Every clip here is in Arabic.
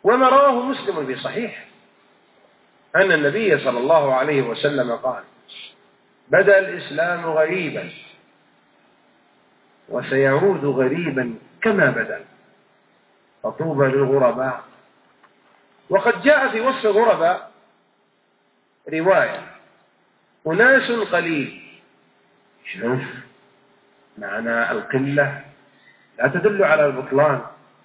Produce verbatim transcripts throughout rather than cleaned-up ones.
وما رواه مسلم في صحيح أن النبي صلى الله عليه وسلم قال: بدأ الإسلام غريبا وسيعود غريبا كما بدأ، فطوبى للغرباء. وقد جاء في وصف الغرباء رواية: أناس قليل. شوف، معنى القلة لا تدل على البطلان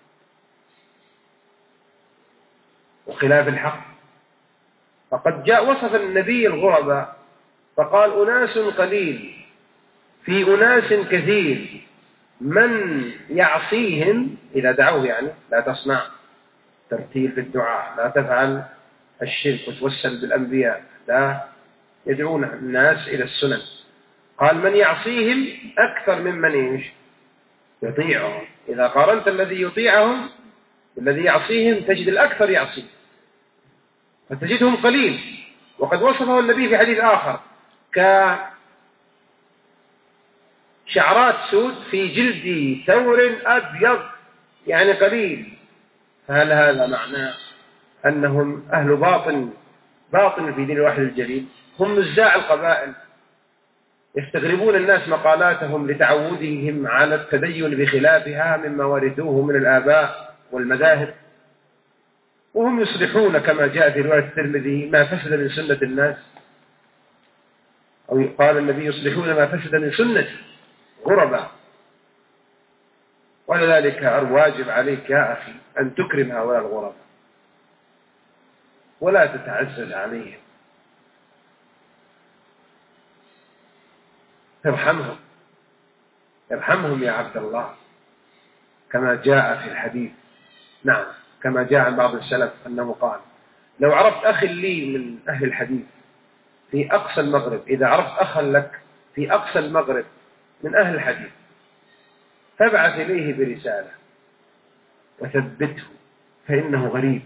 وخلاف الحق. فقد جاء وصف النبي الغرباء فقال: أناس قليل في أناس كثير، من يعصيهم إذا دعوه، يعني لا تصنع ترتيل في الدعاء، لا تفعل الشرك وتوسل بالأنبياء، لا، يدعون الناس إلى السنن. قال: من يعصيهم أكثر ممن يطيعهم. إذا قارنت الذي يطيعهم بالذي يعصيهم تجد الأكثر يعصي، فتجدهم قليل. وقد وصفه النبي في حديث آخر كشعرات سود في جلد ثور أبيض، يعني قليل. هل هذا معناه أنهم أهل باطن باطن في دين الواحد الجليل؟ هم نزاع القبائل، يستغربون الناس مقالاتهم لتعودهم على التدين بخلافها مما ورثوه من الآباء والمذاهب، وهم يصلحون كما جاء في رواية الترمذي: ما فسد من سنة الناس، أو قال النبي: يصلحون ما فسد من سنة غرباء. ولذلك الواجب عليك يا أخي أن تكرم هؤلاء الغرباء ولا تتعزز عليهم، ارحمهم ارحمهم يا عبد الله، كما جاء في الحديث. نعم، كما جاء عن بعض السلف أنه قال: لو عرفت أخي لي من أهل الحديث في أقصى المغرب، إذا عرفت أخا لك في أقصى المغرب من أهل الحديث، فابعث إليه برسالة وثبته، فإنه غريب،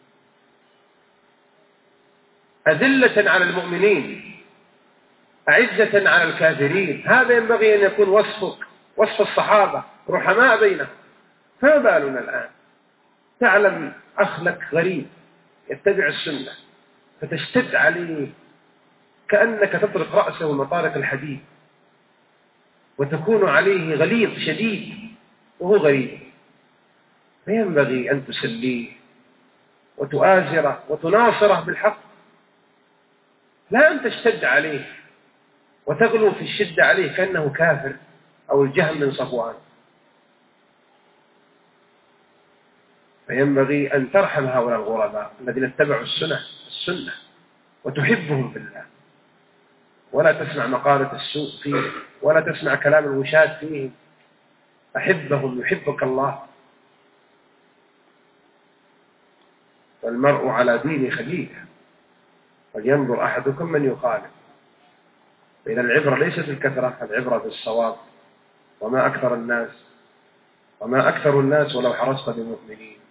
أذلة على المؤمنين أعزة على الكافرين. هذا ينبغي أن يكون وصفك، وصف الصحابة، رحماء بينهم. فما بالنا الآن تعلم أخ لك غريب يتبع السنة فتشتد عليه كأنك تطرق رأسه مطارق الحديد، وتكون عليه غليظ شديد وهو غريب. فينبغي أن تسليه وتؤازره وتناصره بالحق، لا أن تشتد عليه وتغلو في الشدة عليه كأنه كافر أو الجهم من صفوان. فينبغي أن ترحم هؤلاء الغرباء الذين اتبعوا السنة السنة وتحبهم بالله، ولا تسمع مقالة السوء فيه، ولا تسمع كلام الوشاة فيهم. أحبهم يحبك الله. والمرء على دين خليله، ولينظر أحدكم من يخالف. فإذا العبرة ليست الكثرة، العبرة بالصواب. وما أكثر الناس وما أكثر الناس ولو حرصت بمؤمنين.